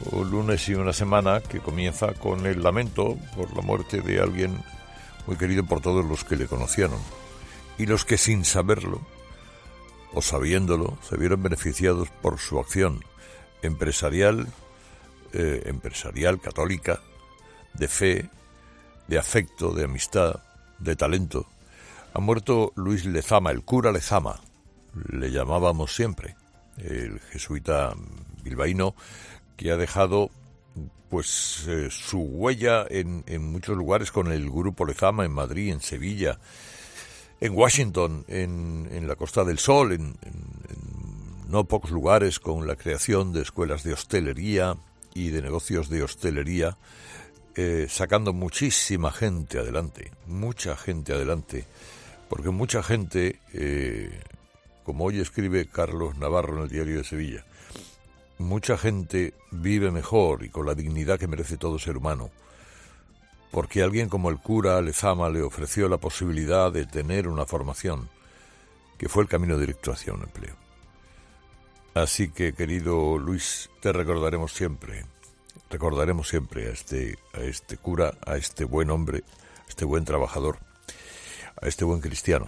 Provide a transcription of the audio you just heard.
un lunes y una semana que comienza con el lamento por la muerte de alguien muy querido por todos los que le conocieron y los que sin saberlo o sabiéndolo se vieron beneficiados por su acción empresarial, católica, de fe, de afecto, de amistad, de talento. Ha muerto Luis Lezama, el cura Lezama, le llamábamos siempre, el jesuita bilbaíno que ha dejado pues su huella en muchos lugares con el grupo Lezama, en Madrid, en Sevilla, en Washington, en la Costa del Sol, en no pocos lugares, con la creación de escuelas de hostelería y de negocios de hostelería, sacando muchísima gente adelante, porque mucha gente, como hoy escribe Carlos Navarro en el Diario de Sevilla, mucha gente vive mejor y con la dignidad que merece todo ser humano, porque alguien como el cura Lezama le ofreció la posibilidad de tener una formación que fue el camino directo hacia un empleo. Así que, querido Luis, te recordaremos siempre a este cura, a este buen hombre, a este buen trabajador, a este buen cristiano.